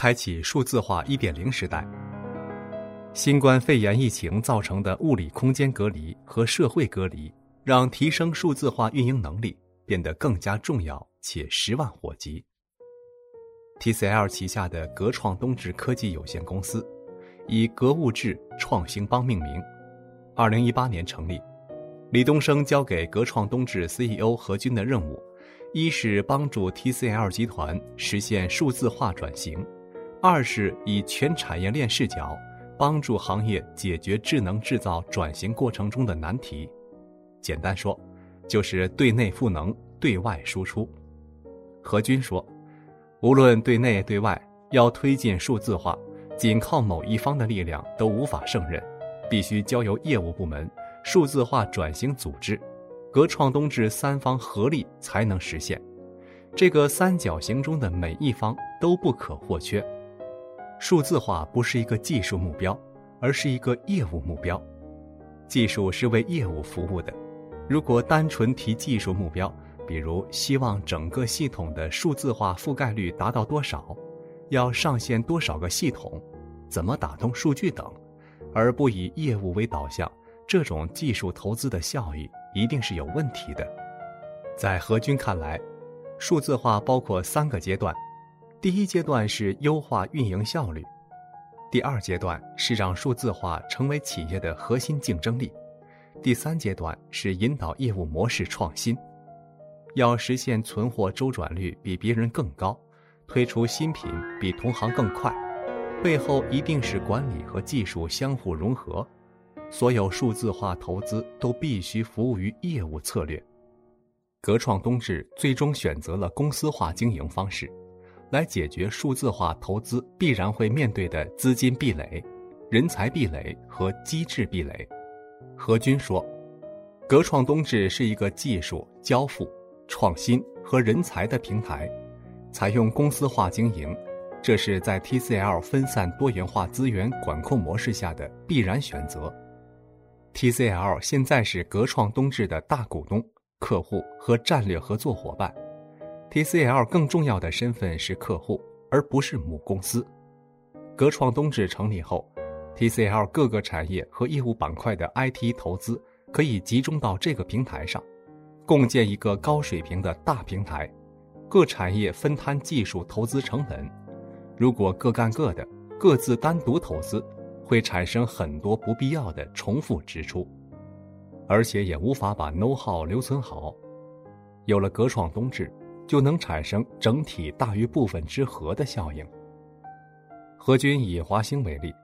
开启数字化 1.0 时代。新冠肺炎疫情造成的物理空间隔离和社会隔离，让提升数字化运营能力变得更加重要且十万火急。TCL 旗下的格创东智科技有限公司以格物智创新帮命名，2018年成立。李东生交给格创东智 CEO 何军的任务，一是帮助 TCL 集团实现数字化转型，二是以全产业链视角帮助行业解决智能制造转型过程中的难题。简单说，就是对内赋能，对外输出。何军说，无论对内对外，要推进数字化，仅靠某一方的力量都无法胜任，必须交由业务部门、数字化转型组织、格创东智三方合力才能实现。这个三角形中的每一方都不可或缺。数字化不是一个技术目标，而是一个业务目标。技术是为业务服务的，如果单纯提技术目标，比如希望整个系统的数字化覆盖率达到多少，要上线多少个系统，怎么打通数据等，而不以业务为导向，这种技术投资的效益一定是有问题的。在何军看来，数字化包括3个阶段。第一阶段是优化运营效率，第二阶段是让数字化成为企业的核心竞争力，第三阶段是引导业务模式创新。要实现存货周转率比别人更高，推出新品比同行更快，背后一定是管理和技术相互融合。所有数字化投资都必须服务于业务策略。格创东智最终选择了公司化经营方式，来解决数字化投资必然会面对的资金壁垒、人才壁垒和机制壁垒。何军说，格创东智是一个技术、交付、创新和人才的平台，采用公司化经营，这是在 TCL 分散多元化资源管控模式下的必然选择。TCL 现在是格创东智的大股东、客户和战略合作伙伴。TCL 更重要的身份是客户，而不是母公司。格创东智成立后， TCL 各个产业和业务板块的 IT 投资可以集中到这个平台上，共建一个高水平的大平台，各产业分摊技术投资成本。如果各干各的，各自单独投资，会产生很多不必要的重复支出，而且也无法把 know-how 留存好。有了格创东智，就能产生整体大于部分之和的效应。何军以华星为例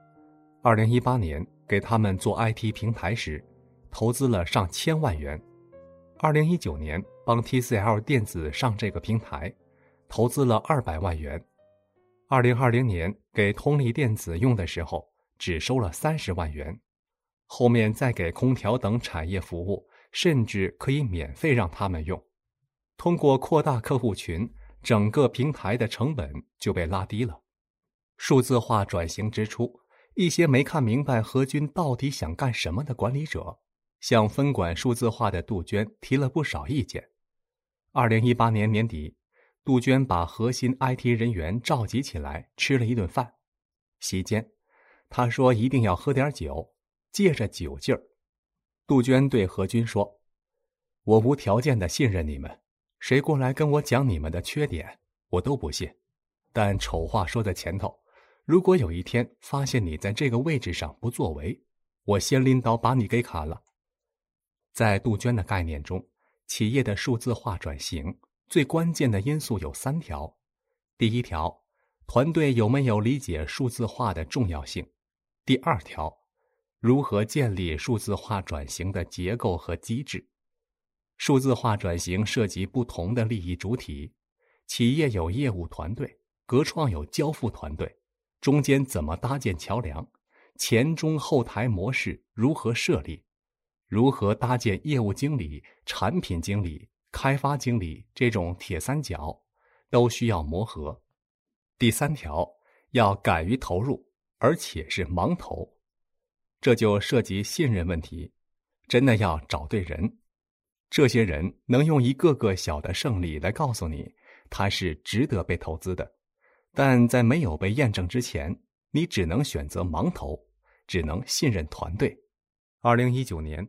，2018年给他们做 IT 平台时，投资了上千万元；2019年帮 TCL 电子上这个平台，投资了200万元；2020年给通力电子用的时候，只收了30万元，后面再给空调等产业服务，甚至可以免费让他们用。通过扩大客户群，整个平台的成本就被拉低了。数字化转型之初，一些没看明白何军到底想干什么的管理者，向分管数字化的杜鹃提了不少意见。2018年年底，杜鹃把核心 IT 人员召集起来吃了一顿饭，席间他说一定要喝点酒，借着酒劲儿。杜鹃对何军说，我无条件的信任你们，谁过来跟我讲你们的缺点，我都不信。但丑话说在前头，如果有一天发现你在这个位置上不作为，我先拎刀把你给砍了。在杜鹃的概念中，企业的数字化转型最关键的因素有3条。第一条，团队有没有理解数字化的重要性。第二条，如何建立数字化转型的结构和机制。数字化转型涉及不同的利益主体，企业有业务团队，格创有交付团队，中间怎么搭建桥梁，前中后台模式如何设立，如何搭建业务经理、产品经理、开发经理这种铁三角，都需要磨合。第3条，要敢于投入，而且是盲投。这就涉及信任问题，真的要找对人。这些人能用一个个小的胜利来告诉你，他是值得被投资的。 但在没有被验证之前，你只能选择盲投，只能信任团队。2019年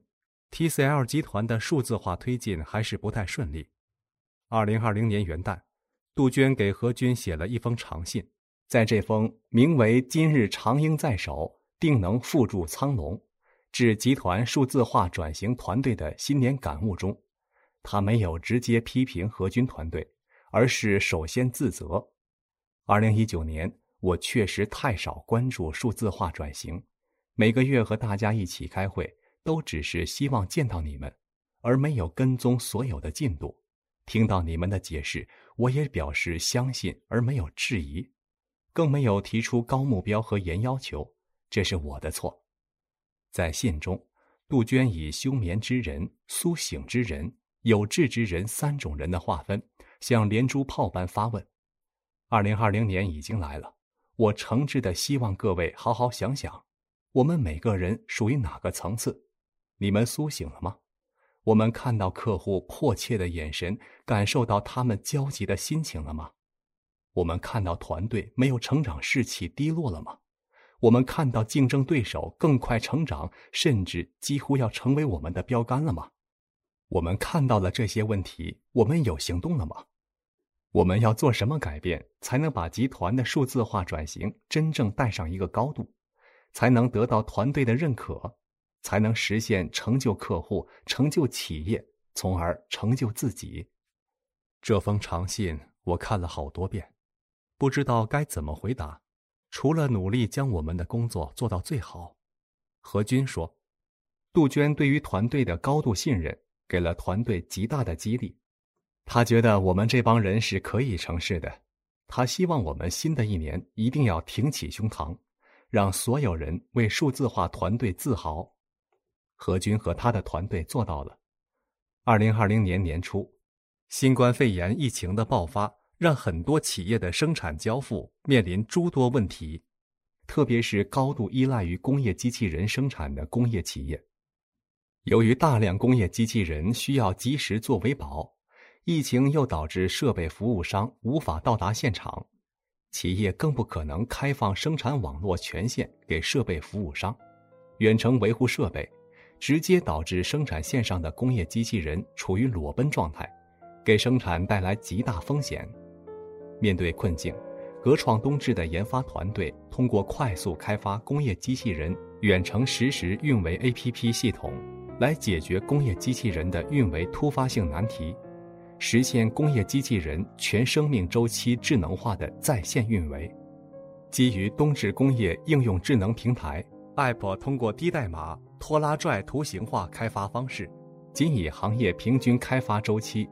TCL 集团的数字化推进还是不太顺利。2020年元旦，杜鹃给何军写了一封长信，在这封名为“今日长鹰在手，定能复筑苍龙”致集团数字化转型团队的新年感悟中，他没有直接批评何军团队，而是首先自责。2019年，我确实太少关注数字化转型，每个月和大家一起开会，都只是希望见到你们，而没有跟踪所有的进度。听到你们的解释，我也表示相信而没有质疑，更没有提出高目标和严要求，这是我的错。在信中，杜鹃以休眠之人、苏醒之人、有志之人3种人的划分，像连珠炮般发问。2020年已经来了，我诚挚地希望各位好好想想，我们每个人属于哪个层次？你们苏醒了吗？我们看到客户迫切的眼神，感受到他们焦急的心情了吗？我们看到团队没有成长士气低落了吗？我们看到竞争对手更快成长，甚至几乎要成为我们的标杆了吗？我们看到了这些问题，我们有行动了吗？我们要做什么改变，才能把集团的数字化转型真正带上一个高度，才能得到团队的认可，才能实现成就客户、成就企业，从而成就自己？这封长信我看了好多遍，不知道该怎么回答，除了努力将我们的工作做到最好。何军说，杜鹃对于团队的高度信任，给了团队极大的激励。他觉得我们这帮人是可以成事的，他希望我们新的一年一定要挺起胸膛，让所有人为数字化团队自豪。何军和他的团队做到了。2020年年初，新冠肺炎疫情的爆发，让很多企业的生产交付面临诸多问题，特别是高度依赖于工业机器人生产的工业企业。由于大量工业机器人需要及时做维保，疫情又导致设备服务商无法到达现场，企业更不可能开放生产网络权限给设备服务商，远程维护设备，直接导致生产线上的工业机器人处于裸奔状态，给生产带来极大风险。面对困境，格创东智的研发团队通过快速开发工业机器人远程实时运维 APP 系统，来解决工业机器人的运维突发性难题，实现工业机器人全生命周期智能化的在线运维。基于东智工业应用智能平台 App， 通过低代码拖拉拽图形化开发方式，仅以行业平均开发周期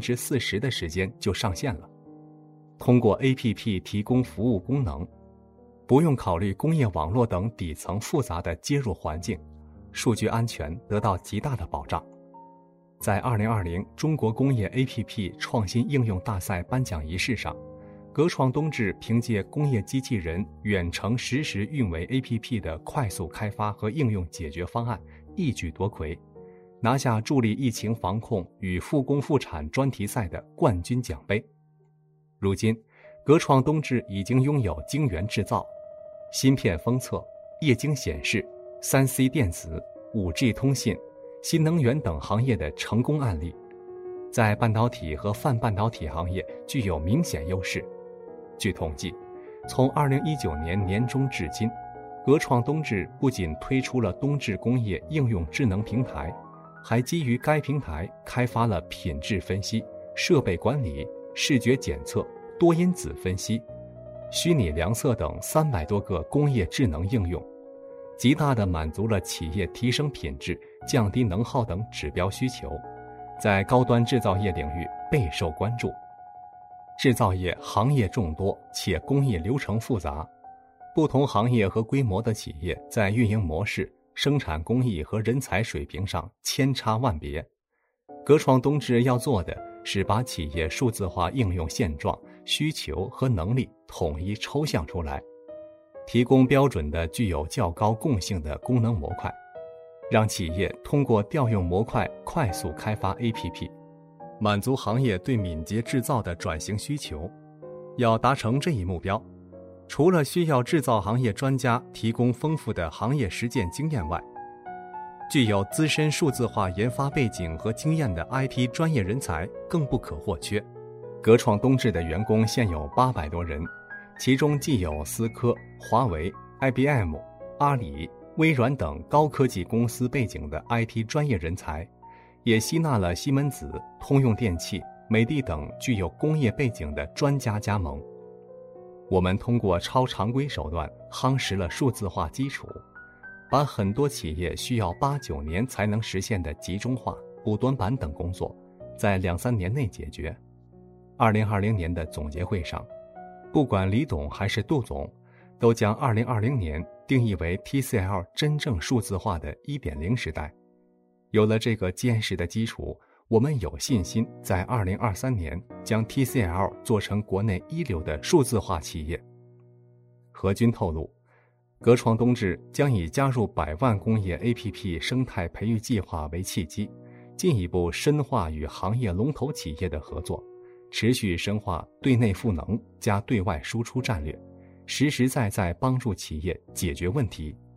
40% 的时间就上线了。通过 APP 提供服务功能，不用考虑工业网络等底层复杂的接入环境，数据安全得到极大的保障。在2020中国工业 APP 创新应用大赛颁奖仪式上，格创东智凭借工业机器人远程实时运维 APP 的快速开发和应用解决方案一举夺魁，拿下助力疫情防控与复工复产专题赛的冠军奖杯。如今，格创东智已经拥有晶圆制造、芯片封测、液晶显示、3C 电子、5G 通信、新能源等行业的成功案例，在半导体和泛半导体行业具有明显优势。据统计，从2019年年中至今，格创东智不仅推出了东智工业应用智能平台，还基于该平台开发了品质分析、设备管理、视觉检测、多因子分析、虚拟量测等300多个工业智能应用，极大地满足了企业提升品质、降低能耗等指标需求，在高端制造业领域备受关注。制造业行业众多，且工艺流程复杂，不同行业和规模的企业在运营模式、生产工艺和人才水平上千差万别。格创东智要做的是把企业数字化应用现状、需求和能力统一抽象出来，提供标准的具有较高共性的功能模块，让企业通过调用模块快速开发 APP， 满足行业对敏捷制造的转型需求。 要达成这一目标，除了需要制造行业专家提供丰富的行业实践经验外，具有资深数字化研发背景和经验的 IT 专业人才更不可或缺。格创冬至的员工现有800多人，其中既有思科、华为、IBM、阿里、微软等高科技公司背景的 IT 专业人才，也吸纳了西门子、通用电气、美的等具有工业背景的专家加盟。我们通过超常规手段夯实了数字化基础，把很多企业需要8、9年才能实现的集中化、补短板等工作，在2、3年内解决。2020年的总结会上，不管李董还是杜总，都将2020年定义为 TCL 真正数字化的1.0时代。有了这个坚实的基础，我们有信心在2023年将 TCL 做成国内一流的数字化企业。何军透露，格创冬至将以加入100万工业 APP 生态培育计划为契机，进一步深化与行业龙头企业的合作，持续深化对内赋能加对外输出战略，实实在在帮助企业解决问题、